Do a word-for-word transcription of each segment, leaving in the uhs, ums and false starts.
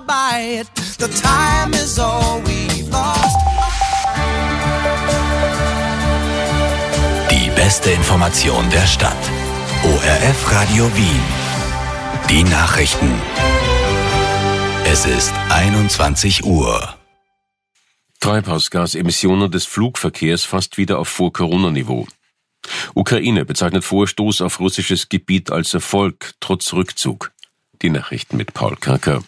by it. The time is all we've lost. Die beste Information der Stadt. O R F Radio Wien. Die Nachrichten. Es ist einundzwanzig Uhr. Treibhausgasemissionen des Flugverkehrs fast wieder auf Vor-Corona-Niveau. Ukraine bezeichnet Vorstoß auf russisches Gebiet als Erfolg, trotz Rückzug. Die Nachrichten mit Paul Karker.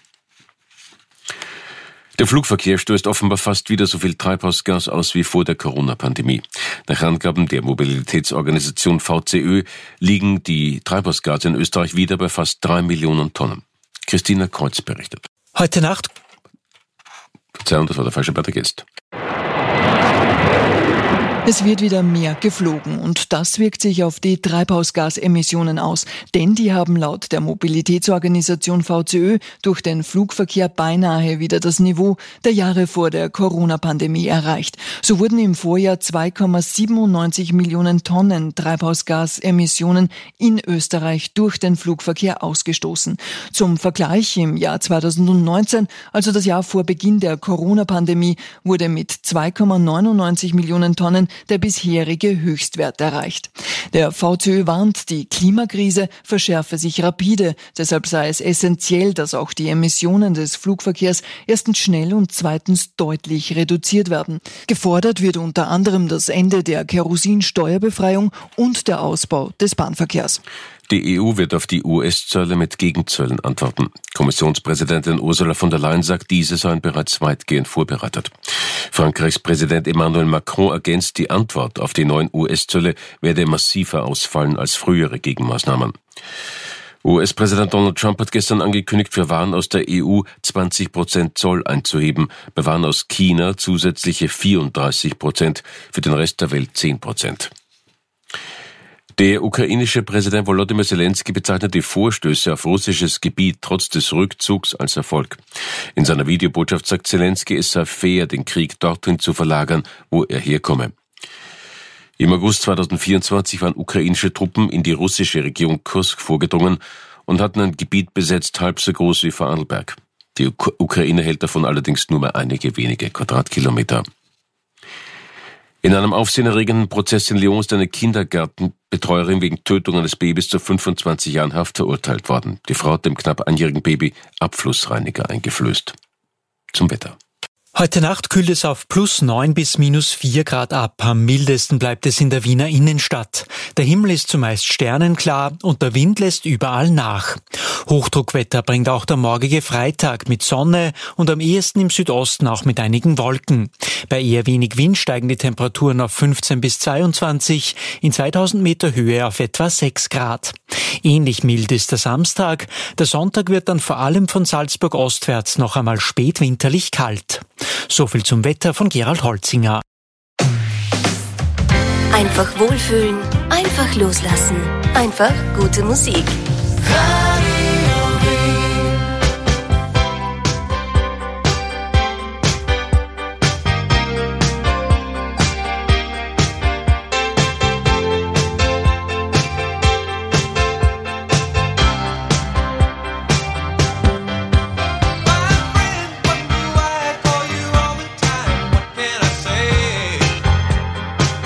Der Flugverkehr stößt offenbar fast wieder so viel Treibhausgas aus wie vor der Corona-Pandemie. Nach Angaben der Mobilitätsorganisation V C Ö liegen die Treibhausgase in Österreich wieder bei fast drei Millionen Tonnen. Christina Kreuz berichtet. Heute Nacht... Verzeihung, das war der falsche Beitragist. Es wird wieder mehr geflogen und das wirkt sich auf die Treibhausgasemissionen aus, denn die haben laut der Mobilitätsorganisation V C Ö durch den Flugverkehr beinahe wieder das Niveau der Jahre vor der Corona-Pandemie erreicht. So wurden im Vorjahr zwei Komma siebenundneunzig Millionen Tonnen Treibhausgasemissionen in Österreich durch den Flugverkehr ausgestoßen. Zum Vergleich im Jahr zweitausendneunzehn, also das Jahr vor Beginn der Corona-Pandemie, wurde mit zwei Komma neunundneunzig Millionen Tonnen der bisherige Höchstwert erreicht. Der V C Ö warnt, die Klimakrise verschärfe sich rapide. Deshalb sei es essentiell, dass auch die Emissionen des Flugverkehrs erstens schnell und zweitens deutlich reduziert werden. Gefordert wird unter anderem das Ende der Kerosinsteuerbefreiung und der Ausbau des Bahnverkehrs. Die E U wird auf die U S-Zölle mit Gegenzöllen antworten. Kommissionspräsidentin Ursula von der Leyen sagt, diese seien bereits weitgehend vorbereitet. Frankreichs Präsident Emmanuel Macron ergänzt, die Antwort auf die neuen U S-Zölle werde massiver ausfallen als frühere Gegenmaßnahmen. U S-Präsident Donald Trump hat gestern angekündigt, für Waren aus der E U zwanzig Prozent Zoll einzuheben, bei Waren aus China zusätzliche vierunddreißig Prozent, für den Rest der Welt zehn Prozent. Der ukrainische Präsident Volodymyr Zelensky bezeichnet die Vorstöße auf russisches Gebiet trotz des Rückzugs als Erfolg. In seiner Videobotschaft sagt Zelensky, es sei fair, den Krieg dorthin zu verlagern, wo er herkomme. Im August zweitausendvierundzwanzig waren ukrainische Truppen in die russische Region Kursk vorgedrungen und hatten ein Gebiet besetzt, halb so groß wie Vorarlberg. Die Uk- Ukraine hält davon allerdings nur mehr einige wenige Quadratkilometer. In einem aufsehenerregenden Prozess in Lyon ist eine Kindergartenbetreuerin wegen Tötung eines Babys zu fünfundzwanzig Jahren Haft verurteilt worden. Die Frau hat dem knapp einjährigen Baby Abflussreiniger eingeflößt. Zum Wetter. Heute Nacht kühlt es auf plus neun bis minus vier Grad ab. Am mildesten bleibt es in der Wiener Innenstadt. Der Himmel ist zumeist sternenklar und der Wind lässt überall nach. Hochdruckwetter bringt auch der morgige Freitag mit Sonne und am ehesten im Südosten auch mit einigen Wolken. Bei eher wenig Wind steigen die Temperaturen auf fünfzehn bis zweiundzwanzig, in zweitausend Meter Höhe auf etwa sechs Grad. Ähnlich mild ist der Samstag. Der Sonntag wird dann vor allem von Salzburg ostwärts noch einmal spätwinterlich kalt. So viel zum Wetter von Gerald Holzinger. Einfach wohlfühlen, einfach loslassen, einfach gute Musik.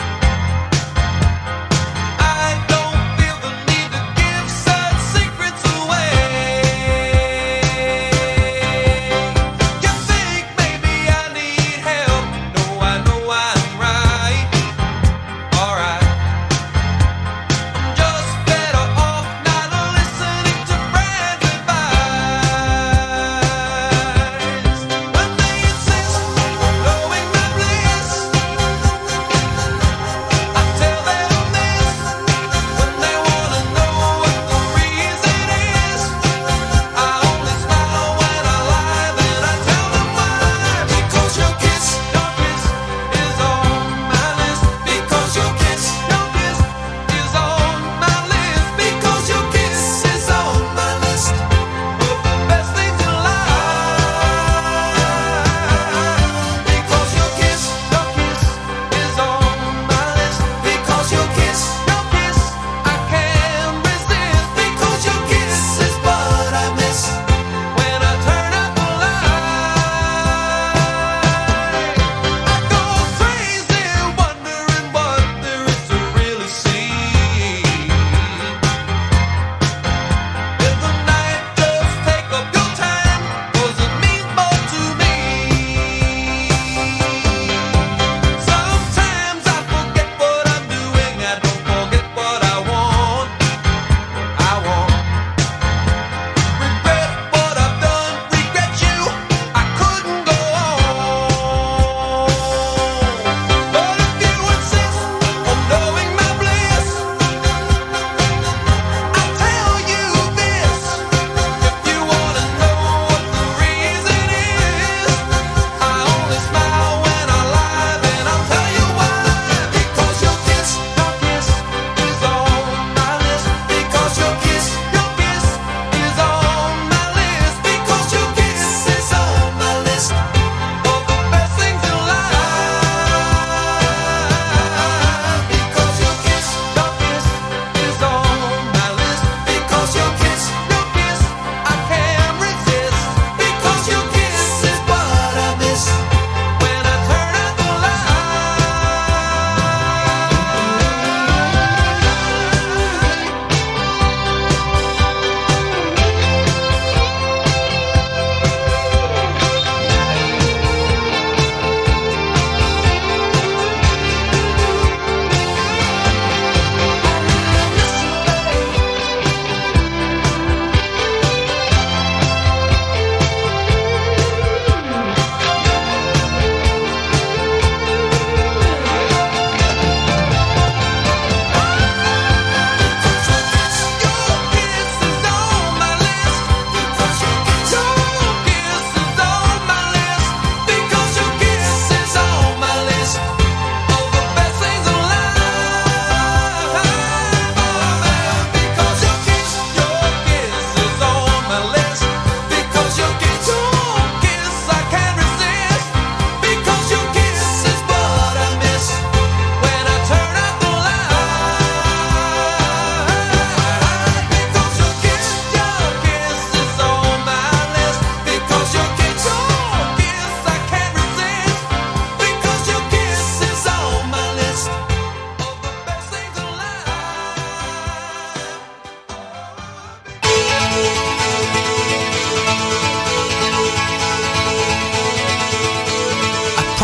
I don't feel the need to give such secrets away.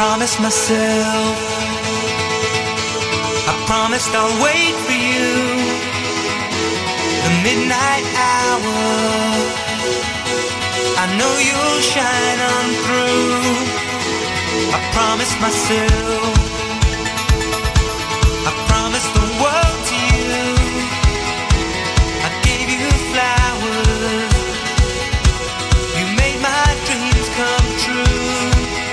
promised myself, I promised I'll wait for you, the midnight hour, I know you'll shine on through. I promised myself, I promised the world to you, I gave you flowers, you made my dreams come true.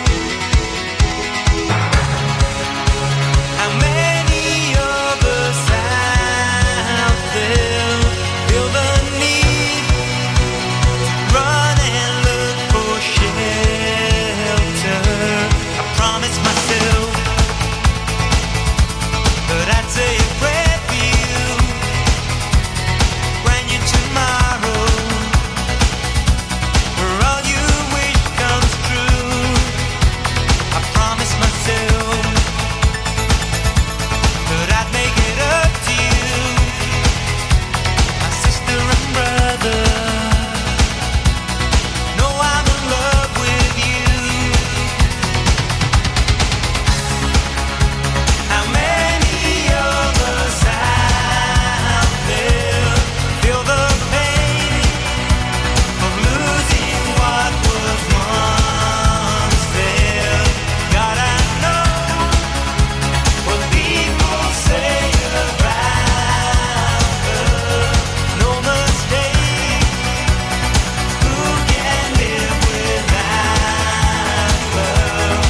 How many of us out there feel the need to run and look for shelter? I promised myself that I'd say a prayer for you when you tomorrow, where all you wish comes true. I promised myself that I'd make it up to you, my sister and brother. Know I'm in love with you. How many of us out there feel the pain of losing what was once there? God, I know what people say around her. No mistake, who can live without her?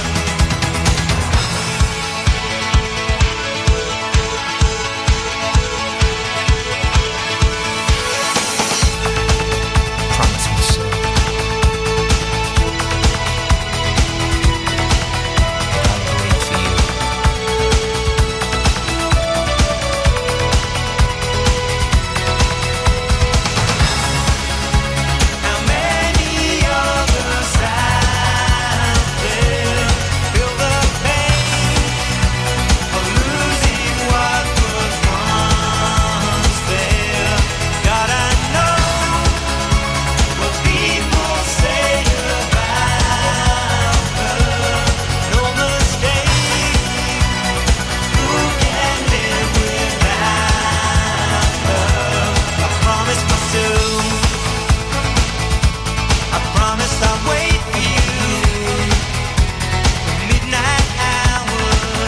Promise me so. I'll wait for you. How many of us out there feel the pain of losing what was once there? God, I know what people say about her. No mistake, who can live without her? I promised myself, I promised I'd wait for you, the midnight hour,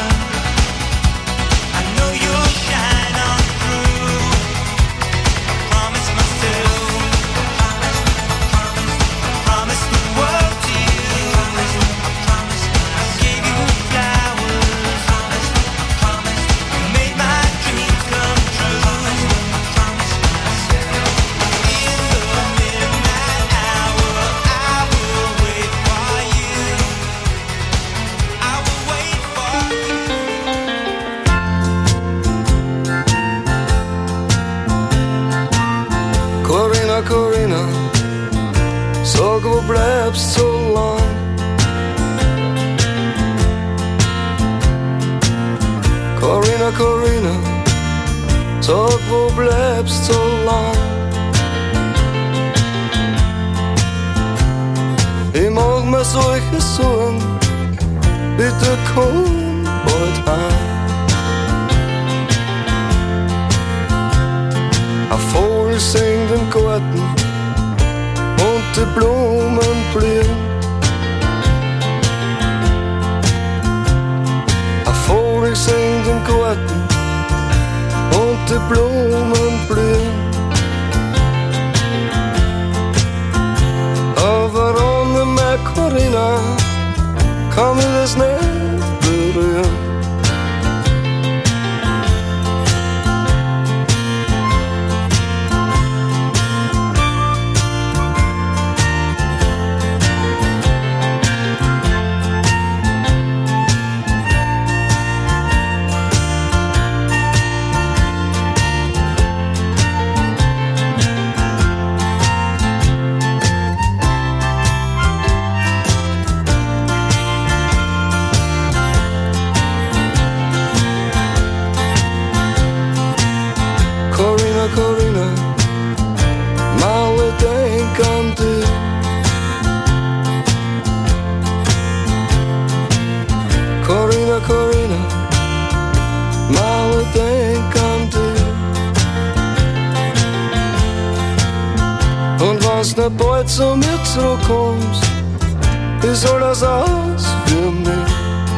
I know you'll shine on through. I promised myself, I promised, I promised the world to you, I promised I gave you flowers, I promised you made my dreams come true. I promised myself, in the midnight hour, I will wait for you, I will wait for you. Corina, Corina, sag wo bleibst so lang? Corina, Corina, sag wo bleibst so lang? Ich mach mir solche Sorgen, bitte komm bald heim. Ein Vogel singt im Garten und die Blumen blühen. Ein Vogel singt im Garten und die Blumen blühen. Aber ohne meine Corina kann mich das nicht berühren. dass du bald zu mir zurückkommst, ist alles aus für mich.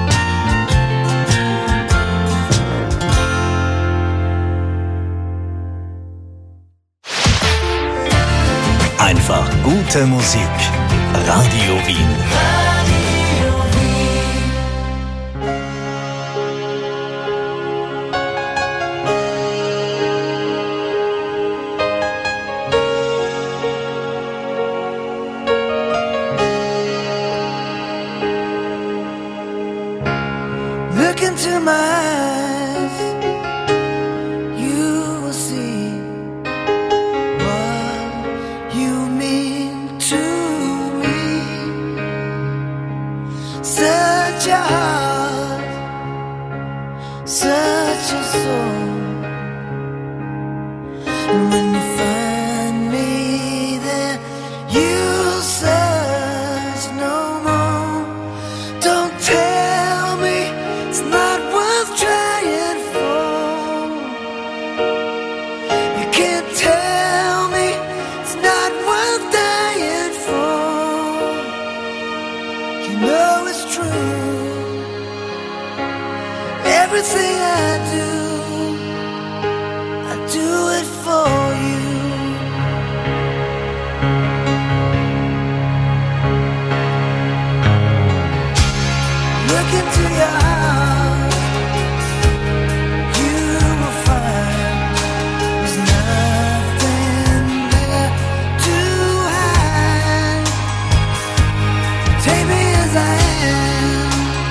Einfach gute Musik. Radio Wien. Look into my eyes, you will see what you mean to me. Such a heart, such a soul. And when you find me there, you'll search no more. Don't tell me it's not worth trying for. You can't tell me it's not worth dying for. You know it's true. Everything I do, I do it for you. Look into your heart, you will find there's nothing there to hide. Take me as I am,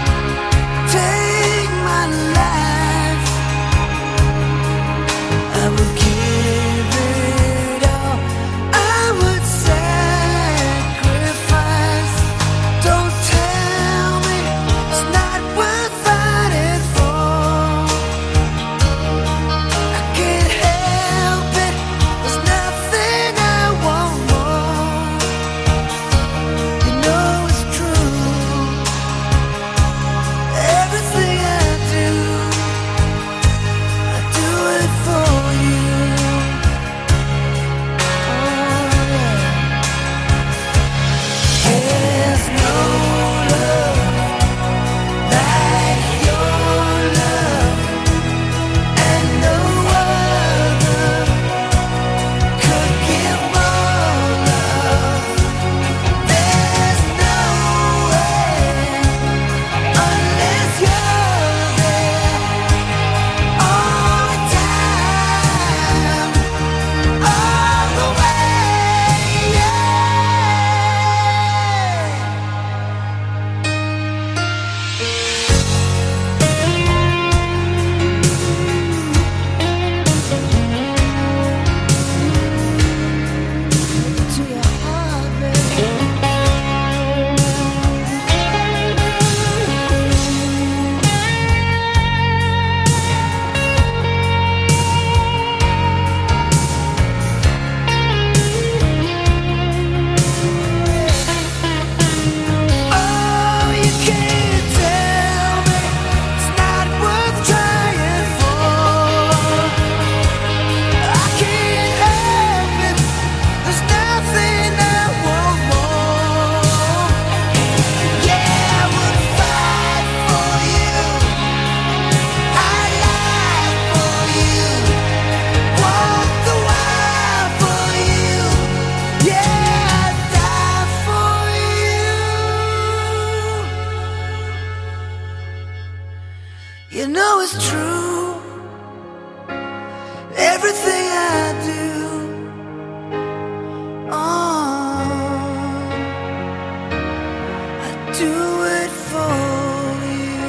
take my life. I would give it all, I would sacrifice. Don't tell me it's not worth fighting for. I can't help it, there's nothing I want more. You know it's true. Everything I do, I do it for you. Oh yeah. There's no love like your love, and no other could give more love. There's no way unless you're there all the time, all the way. Yeah. To your heart, baby. Oh, you can't tell me it's not worth trying for. I can't help it, there's nothing I want more. Yeah, I would fight for you, I lie for you, walk the wire for you. Yeah, I'd die for you. You know it's true. Everything I do, oh, I do it for you.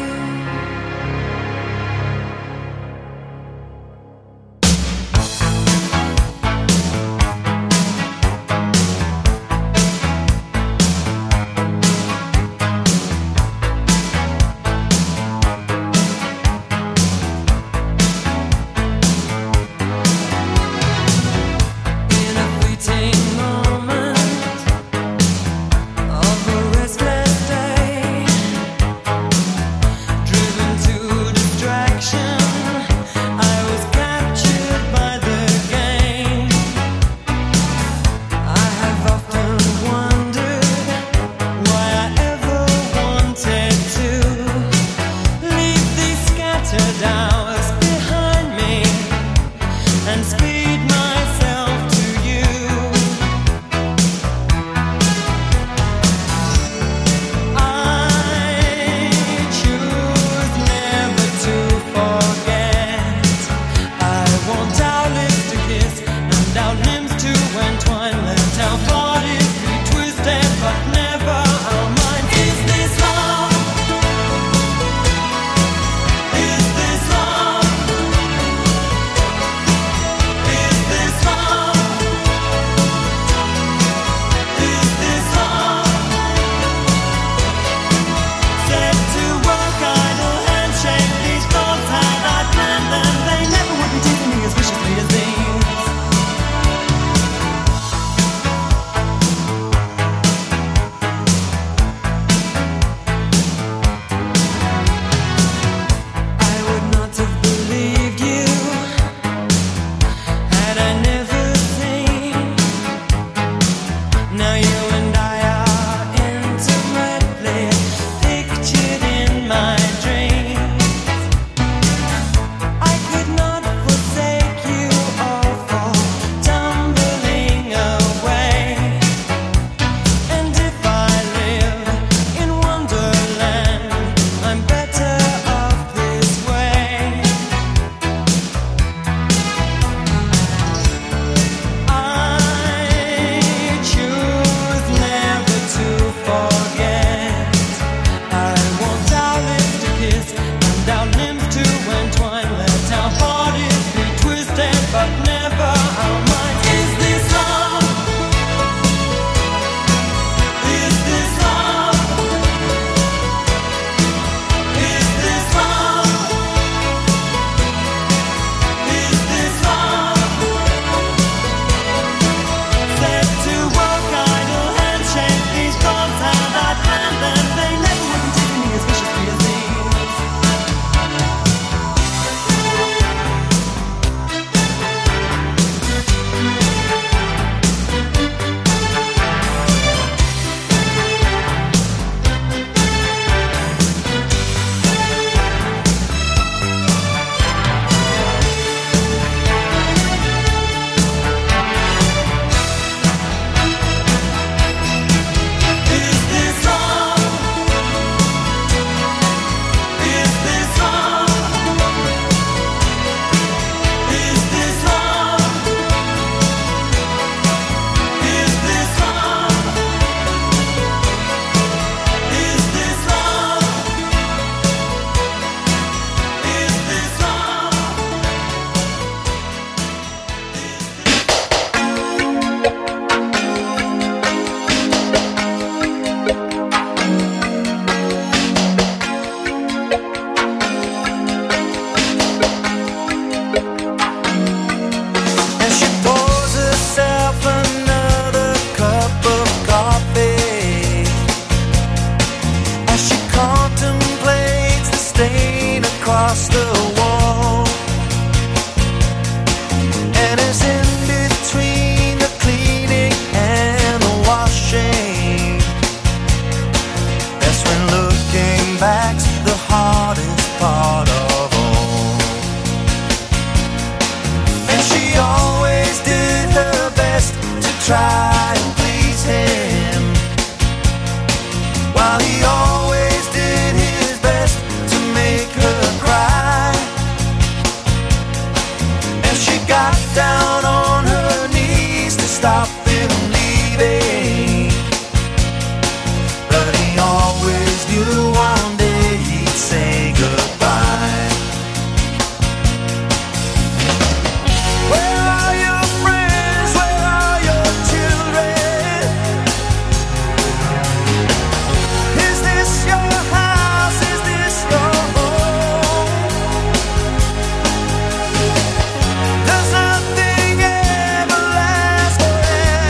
Does nothing ever last forever?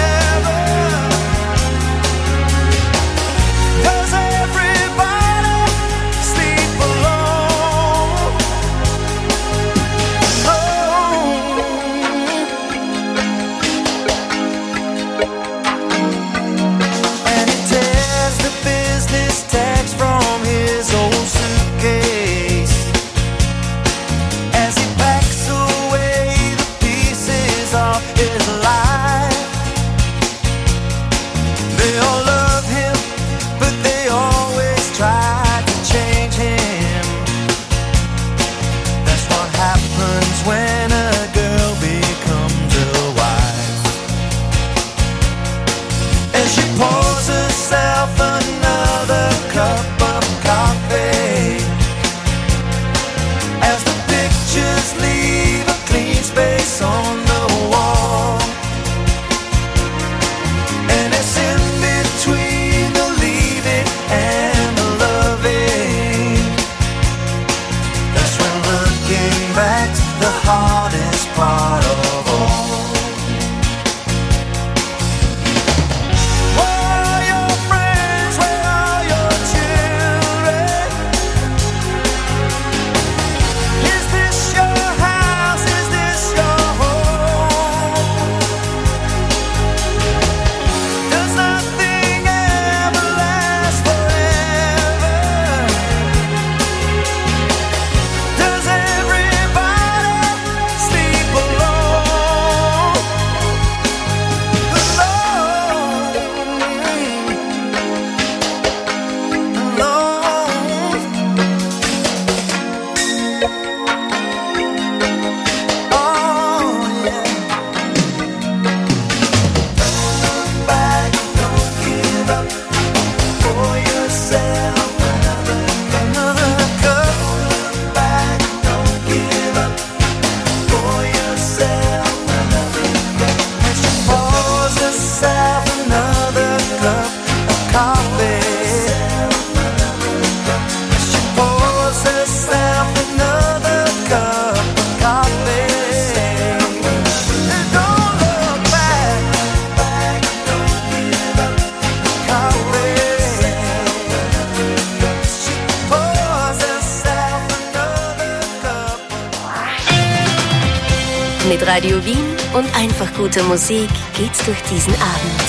Mit Radio Wien und einfach guter Musik geht's durch diesen Abend.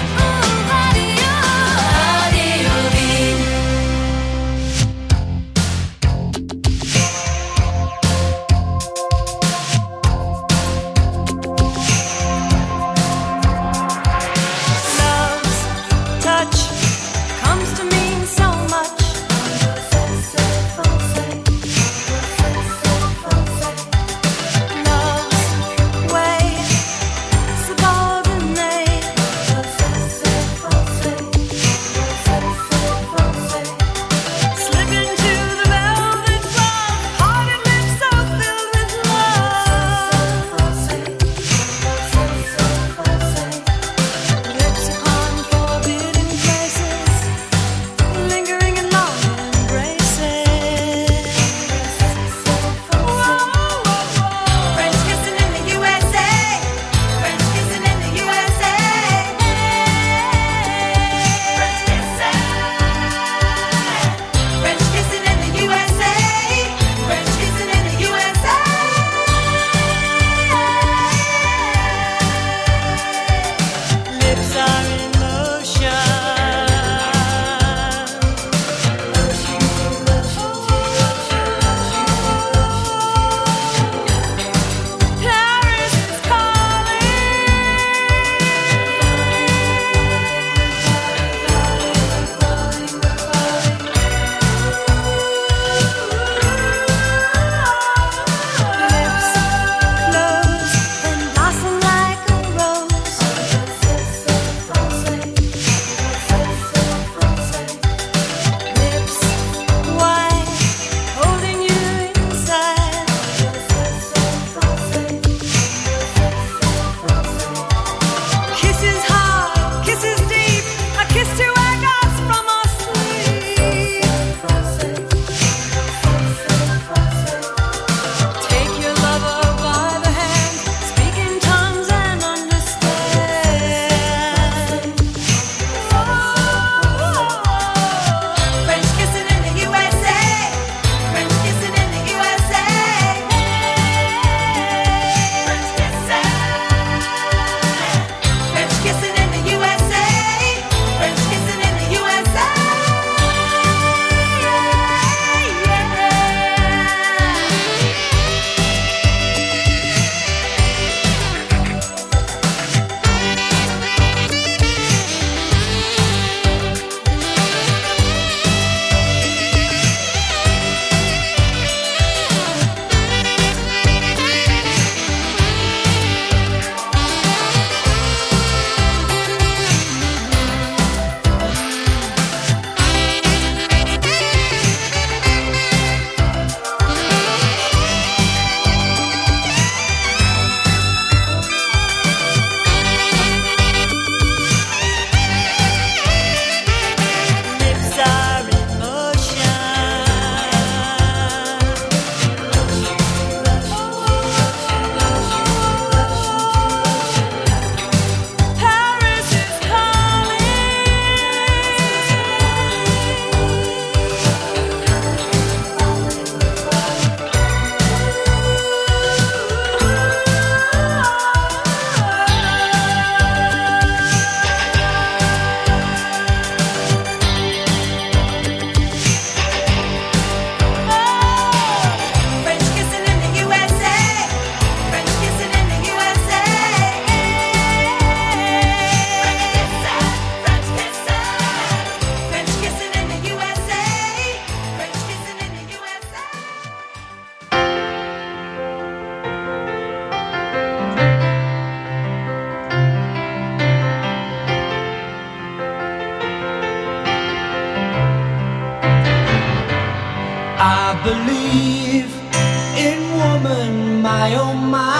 believe in woman, my oh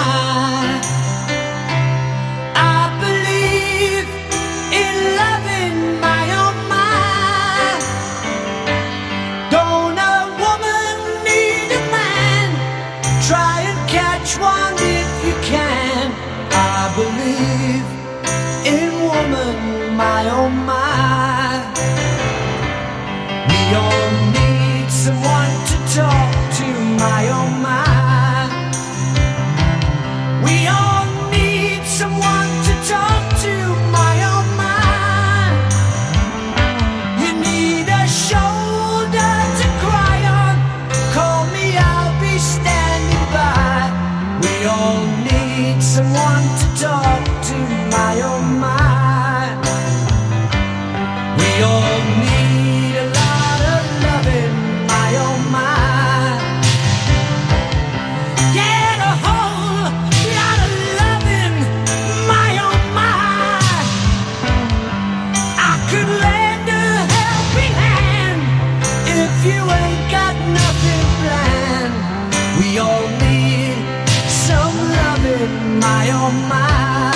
my. I believe in loving, my oh my. Don't a woman need a man? Try and catch one if you can. I believe in woman, my oh my. We all need someone to talk to, my oh my. We oh my. We all need a lot of loving, my oh my. Yeah, a whole lot of loving, my oh my. I could lend a helping hand if you ain't got nothing planned. We all need some loving, my oh my.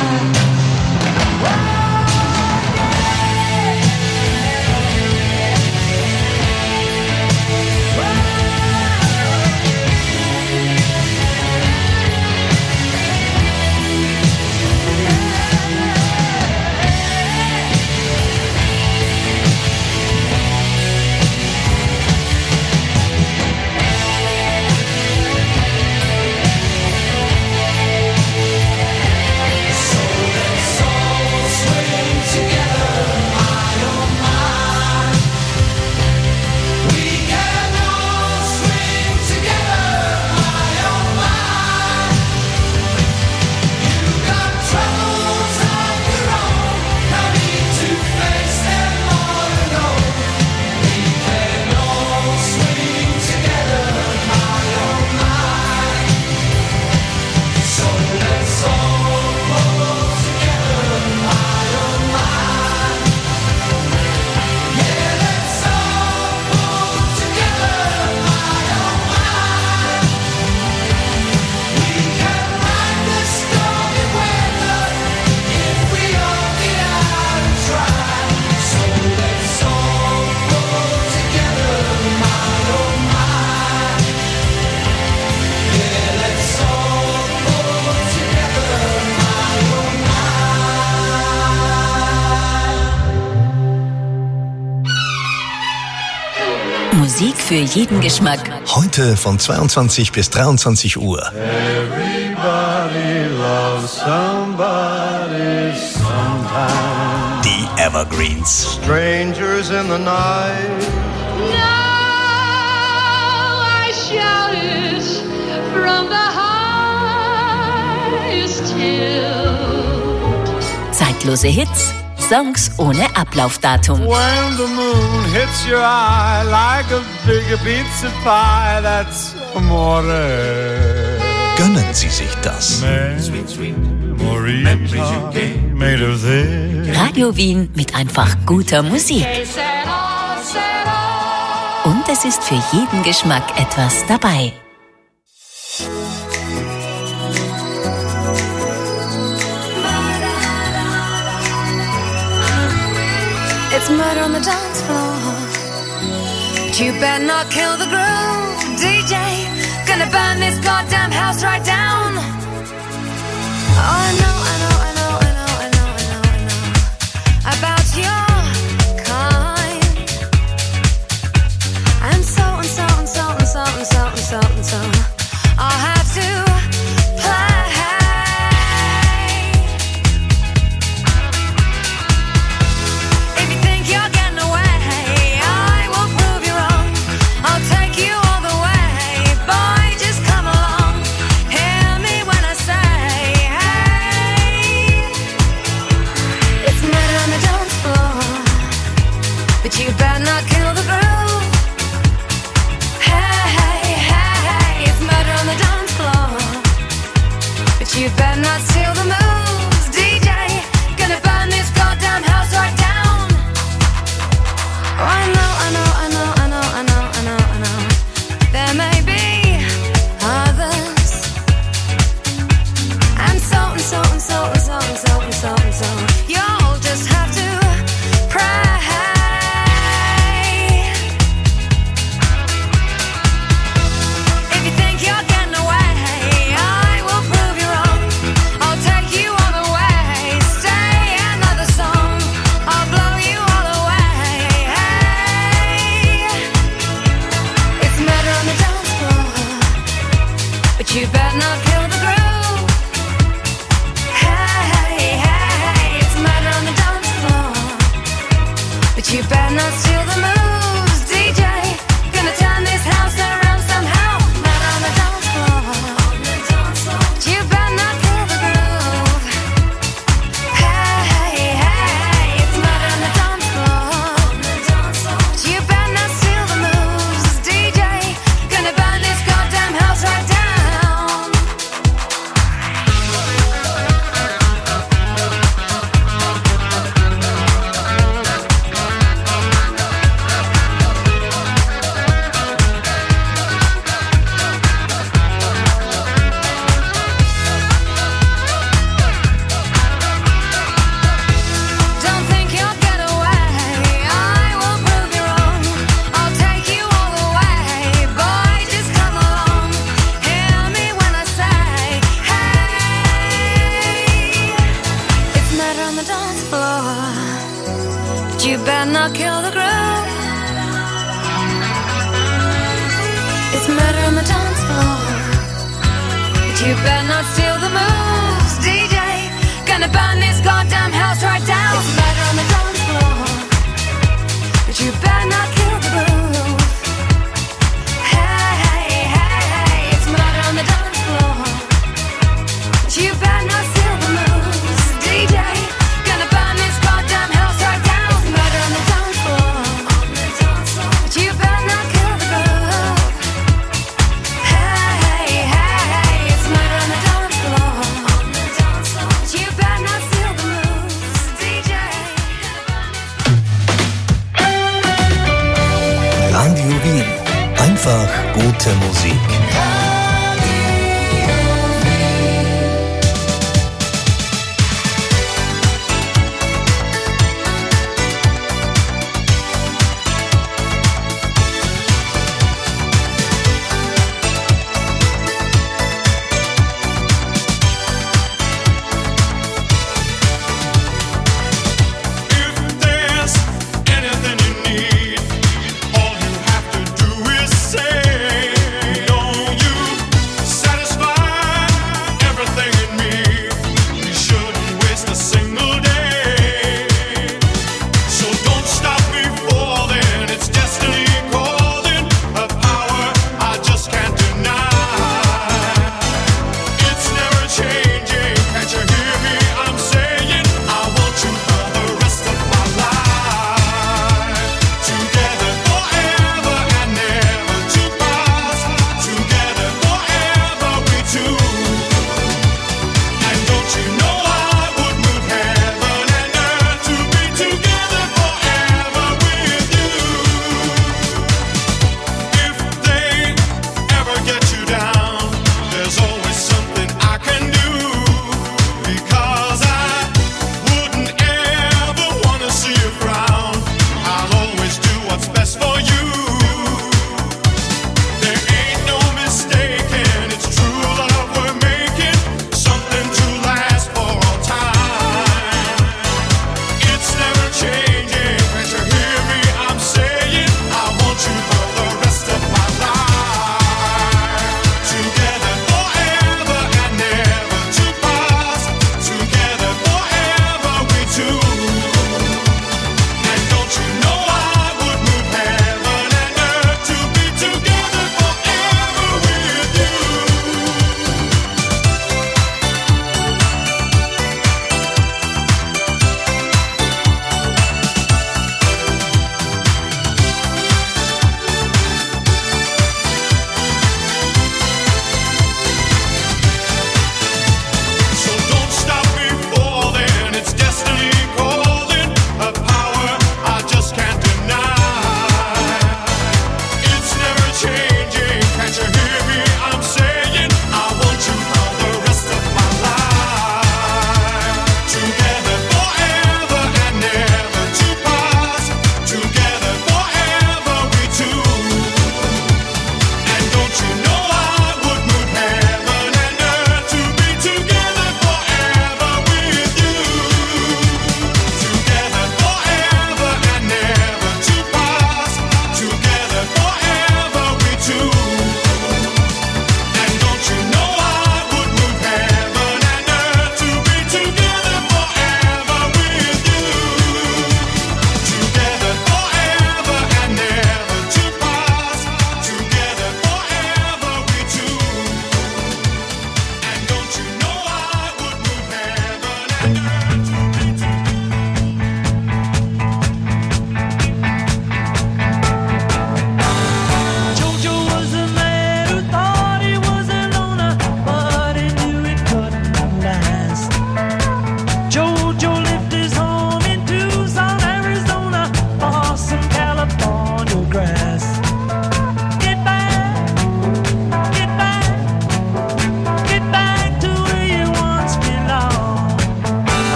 Musik für jeden Geschmack. Heute von zweiundzwanzig bis dreiundzwanzig Uhr. Everybody loves somebody sometime. Die Evergreens. Strangers in the night. Now I shout it from the highest hill. Zeitlose Hits, Songs ohne Ablaufdatum. When the moon hits your eye like a big pizza pie, that's amore. Gönnen Sie sich das. Sweet, sweet, Morita, made of this. Radio Wien mit einfach guter Musik. Und es ist für jeden Geschmack etwas dabei. It's murder on the dance floor. But you better not kill the groove, D J. Gonna burn this goddamn house right down. Oh, I know, I know, I know, I know, I know, I know, I know about your kind. And so and so and so and so and so and so and so. I'll have to play. Boy, just come along. Hear me when I say, hey. murder on the dance floor, but you better not kill the groove. It's murder on the dance floor, but you better not steal the moves. D J, gonna burn this goddamn house right down. It's murder on the dance floor, but you better not kill the groove. Hey, hey, hey, hey, it's murder on the dance floor, but you better not steal the moves. D J, gonna burn this goddamn house right down. It's murder on the dance floor, but you better not kill the groove. Hey, hey, hey, hey, it's murder on the dance floor, but you better not steal the moves. D J. Radio Wien. Einfach gute Musik. If there's anything you need, all you have to do is say, don't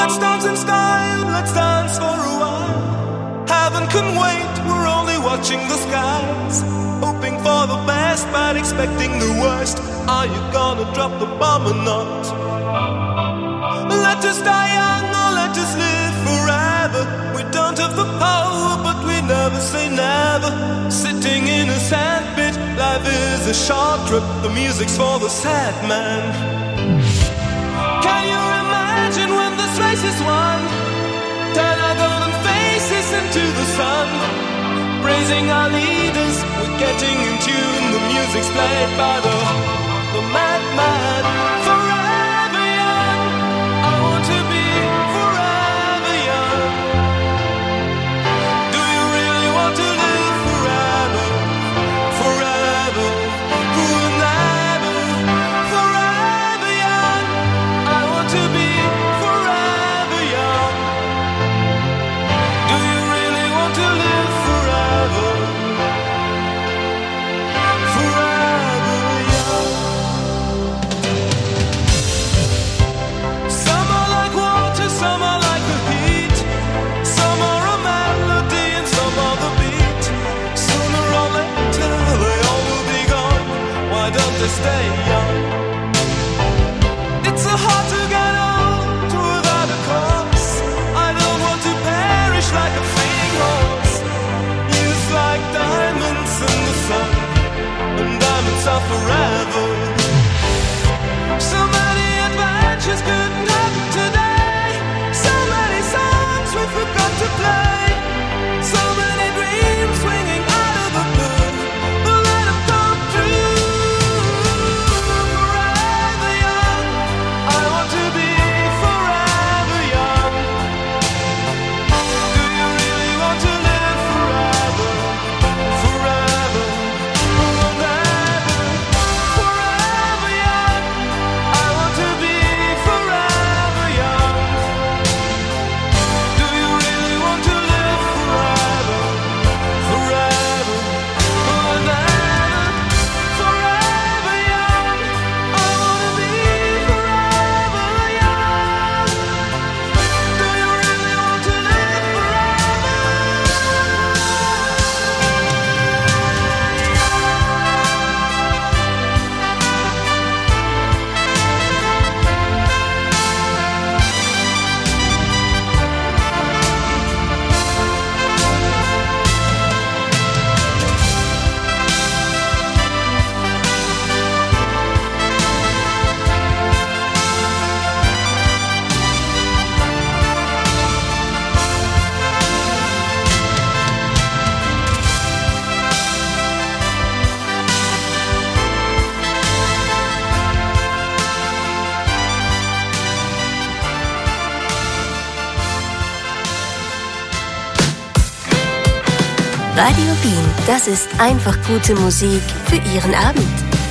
let's dance in style, let's dance for a while. Heaven can wait, we're only watching the skies, hoping for the best but expecting the worst. Are you gonna drop the bomb or not? Let us die young or let us live forever. We don't have the power but we never say never. Sitting in a sandpit, life is a short trip. The music's for the sad man. Can you imagine when this race is won? Turn our golden faces into the sun, praising our leaders, we're getting in tune. The music's played by the, the madman. Forever young, I want to be forever young. Do you really want to live forever? Forever, forever, forever young. I want to be forever young. Do you really want to live forever? Forever young. Some are like water, some are like the heat. Some are a melody and some are the beat. Sooner or later they all will be gone. Why don't they stay young? It's so hard to get old without a cause. I don't want to perish like a fleeing horse. Youth like diamonds in the sun, and diamonds are forever. So many adventures couldn't happen today. So many songs we forgot to play. So many dreams swinging out of the blue. But let them come true. Forever young, I want to be forever young. Do you really want to live forever? Forever, forever, forever young. I want to be forever young. Do you really want to live forever? Forever, forever, forever young. I want to be forever young. Do you really want to live forever? Radio Wien, das ist einfach gute Musik für Ihren Abend.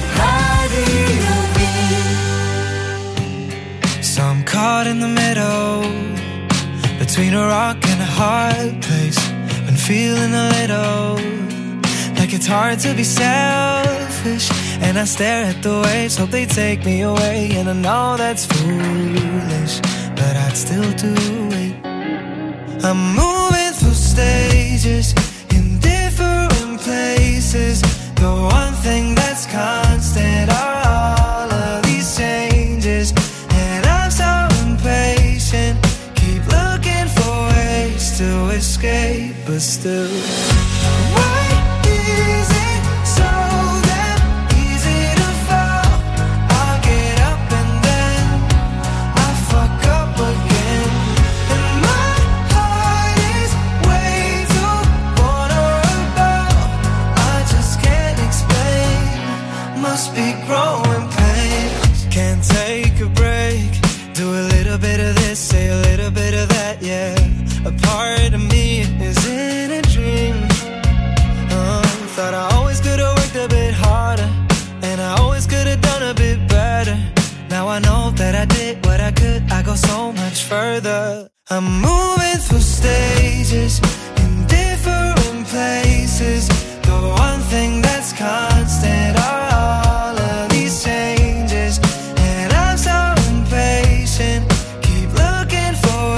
So I'm caught in the middle, between a rock and a hard place. Been feeling a little like it's hard to be selfish, and I stare at the waves, hope they take me away. And I know that's foolish, but I'd still do it. I'm moving through stages in different places. The one thing that's constant are all of these changes, and I'm so impatient, keep looking for ways to escape, but still, why is it so damn easy to fall? I'll get up and then I fuck up again, and my heart is way too vulnerable. I just can't explain, must be growing pains. Can't take a break, do a little bit of this, say a little bit of that, yeah. A part of me is in a dream. uh, Thought I always could've worked a bit harder, and I always could've done a bit better. Now I know that I did what I could, I go so much further. I'm moving through stages in different places. The one thing that's constant are all of these changes, and I'm so impatient, keep looking for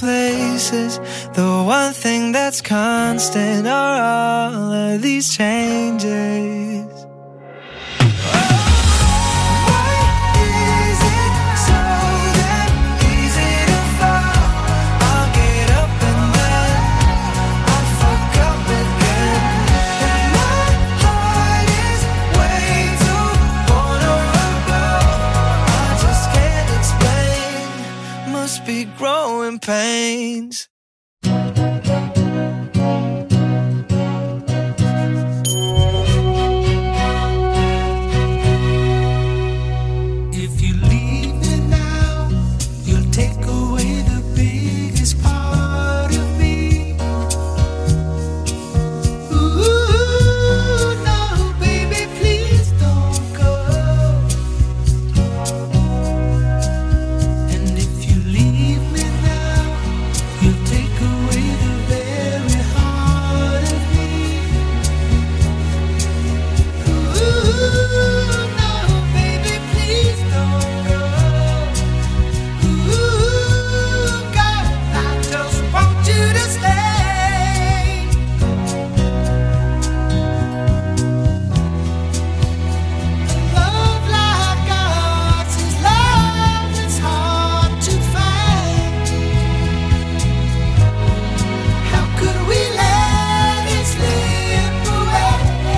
places. The one thing that's constant are all of these changes. Be growing pains. If you leave me now, you'll take away the biggest part of me. Ooh, no, baby, please don't go. And if you leave me now, you'll take away the very heart of me. Ooh, no, baby, please don't go. Ooh, girl, I just want you to stay. Love like ours is love that's hard to find. How could we let it slip away?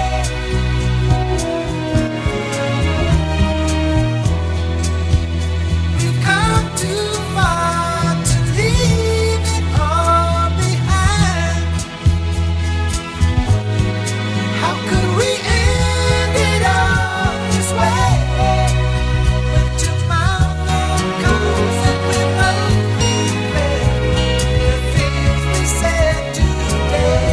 We've come too far to leave it all behind. How could we end it all this way? When tomorrow comes and we both regret the things we said today.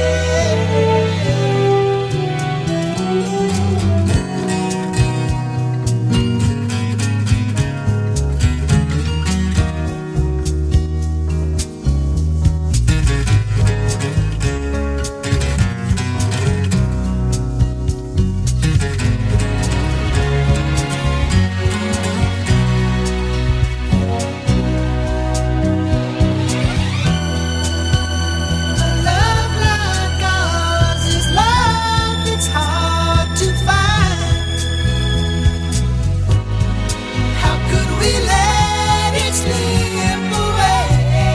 Love like ours is love that's hard to find. How could we let it slip away?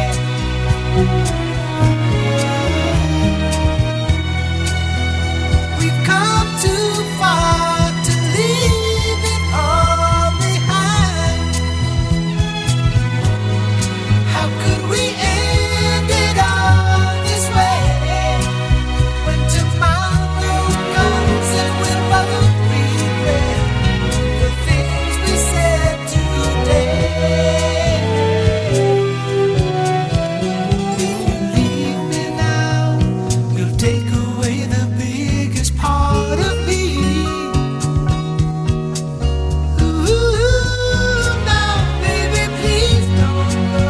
We've come too far to leave it all behind. How could we end it all this way? When tomorrow comes and we'll both regret the things we said today. If you leave me now, you'll take away the biggest part of me. Ooh, no, baby, please don't go.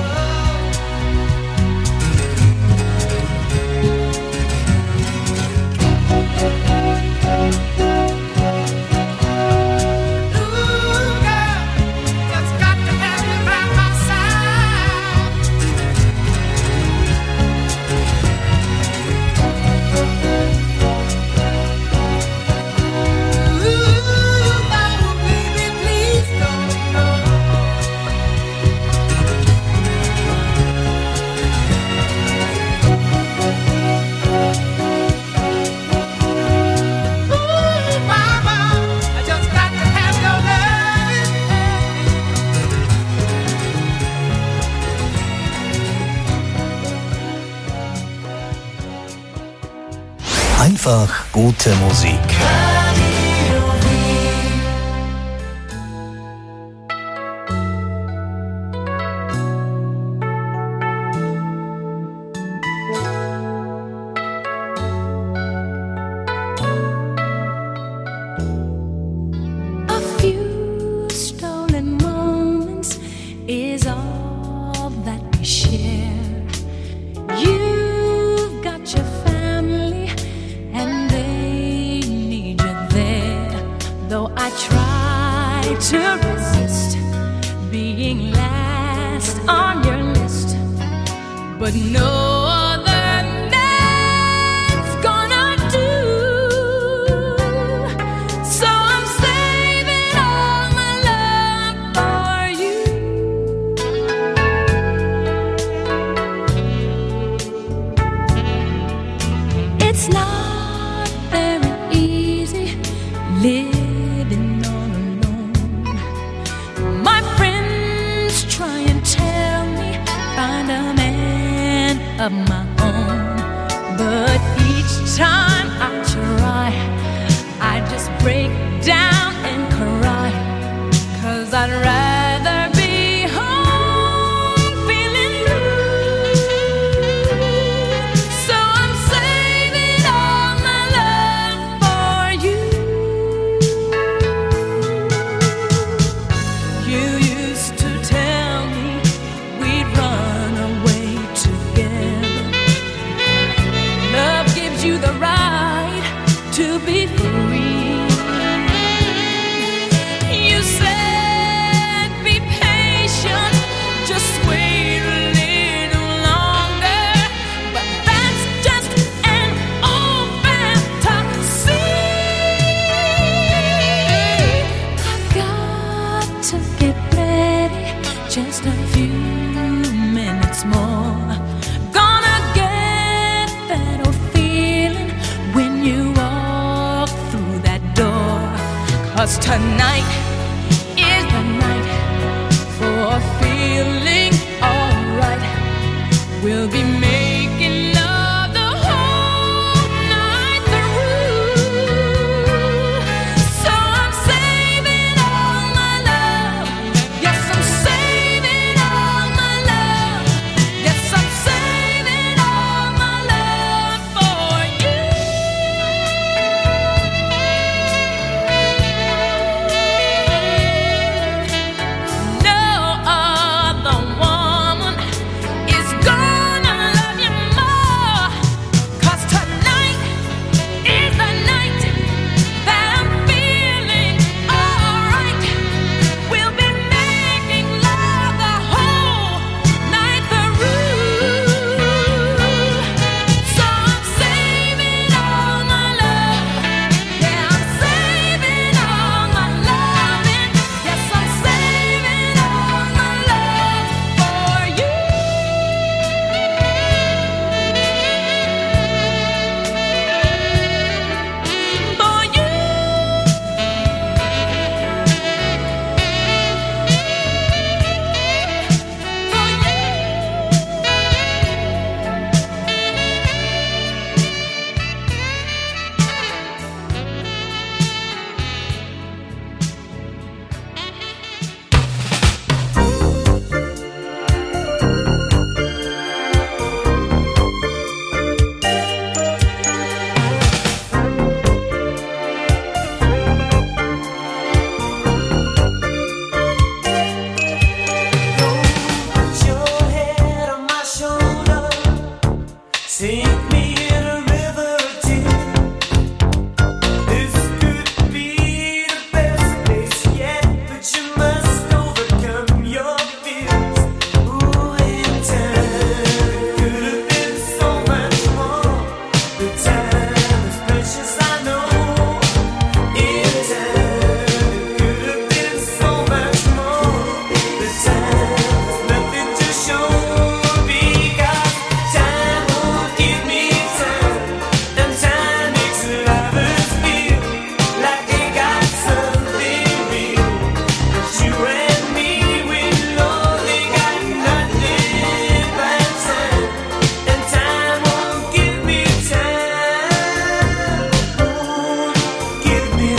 Ooh, girl, just got to have you by my side. Ooh, no, baby, please don't go. Ooh, mama, I just got to have your loving. Einfach gute Musik. A few stolen moments is all that we share. You've got your family and they need you there. Though I try to resist being last on your list, what no other man's gonna do. So I'm saving all my love for you. It's not very easy living all alone. My friends try and tell me find a man of my own, but each time I try, I just break down and cry, 'cause I'd rather be home feeling blue. So I'm saving all my love for you. You used to tell me we'd run away together. Love gives you the right to be free. You said be patient, just wait a little longer, but that's just an old fantasy. I've got to get ready, just a few minutes more. Gonna get that old feeling when you walk through that door. 'Cause tonight is the night for feeling alright. We'll be making love the whole night through. So I'm saving all my love. Yes, I'm saving all my love. Yes, I'm saving all my love for you. No other woman is gonna love you more. 'Cause tonight is the night that I'm feeling alright. We'll be making love the whole night through. So I'm saving all my love. Yeah, I'm saving all my loving. Yes, I'm saving all my love for you. For you. Put your head on my shoulder, sink me in a river of tears. This could be the best place yet, but you must overcome your fears. Ooh, in time it could have been so much more. The time is precious, I know. In time it could have been so much more. The time is nothing to show, because time won't give me time, and time makes lovers feel like they got something real. But you and me, we only got nothing but time, and time won't give me time, won't give me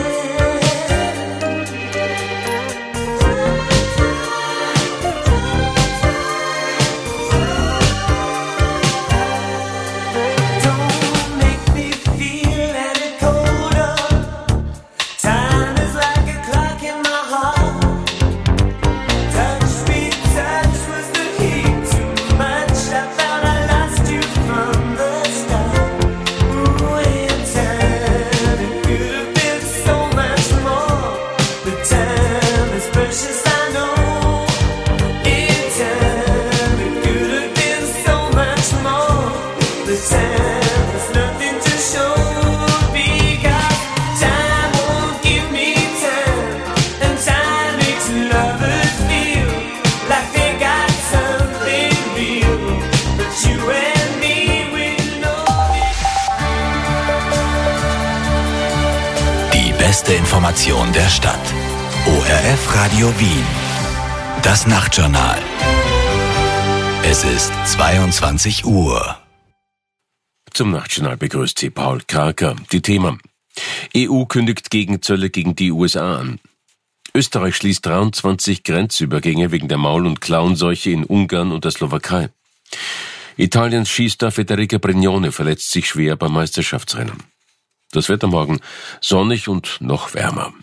Don't make me feel any colder. Time is like a clock in my heart. Touch me, touch was the heat too much. I felt I lost you from the start. Ooh, in time it could have been so much more. The time is precious, I know. In time it could have been so Information der Stadt. O R F Radio Wien. Das Nachtjournal. Es ist zweiundzwanzig Uhr. Zum Nachtjournal begrüßt Sie Paul Kraker. Die Themen: E U kündigt Gegenzölle gegen die U S A an. Österreich schließt dreiundzwanzig Grenzübergänge wegen der Maul- und Klauenseuche in Ungarn und der Slowakei. Italiens Skistar Federica Brignone verletzt sich schwer beim Meisterschaftsrennen. Das Wetter morgen sonnig und noch wärmer.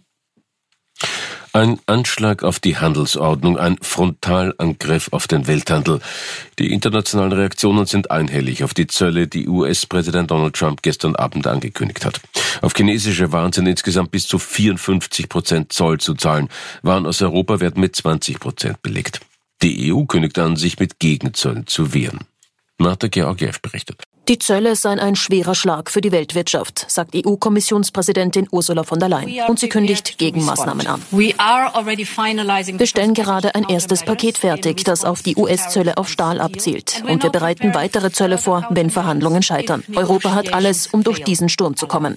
Ein Anschlag auf die Handelsordnung, ein Frontalangriff auf den Welthandel. Die internationalen Reaktionen sind einhellig auf die Zölle, die U S-Präsident Donald Trump gestern Abend angekündigt hat. Auf chinesische Waren sind insgesamt bis zu vierundfünfzig Prozent Zoll zu zahlen. Waren aus Europa werden mit zwanzig Prozent belegt. Die E U kündigt an, sich mit Gegenzöllen zu wehren. Marta Georgiev berichtet. Die Zölle seien ein schwerer Schlag für die Weltwirtschaft, sagt E U-Kommissionspräsidentin Ursula von der Leyen. Und sie kündigt Gegenmaßnahmen an. Wir stellen gerade ein erstes Paket fertig, das auf die U S-Zölle auf Stahl abzielt. Und wir bereiten weitere Zölle vor, wenn Verhandlungen scheitern. Europa hat alles, um durch diesen Sturm zu kommen.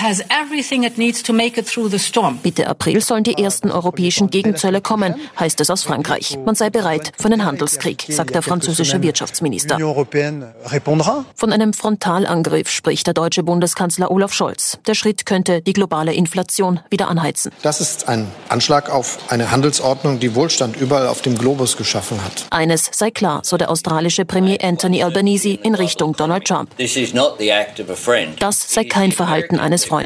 Mitte April sollen die ersten europäischen Gegenzölle kommen, heißt es aus Frankreich. Man sei bereit für einen Handelskrieg, sagt der französische Wirtschaftsminister. Von einem Frontalangriff spricht der deutsche Bundeskanzler Olaf Scholz. Der Schritt könnte die globale Inflation wieder anheizen. Das ist ein Anschlag auf eine Handelsordnung, die Wohlstand überall auf dem Globus geschaffen hat. Eines sei klar, so der australische Premier Anthony Albanese in Richtung Donald Trump. Das sei kein Verhalten eines Freundes.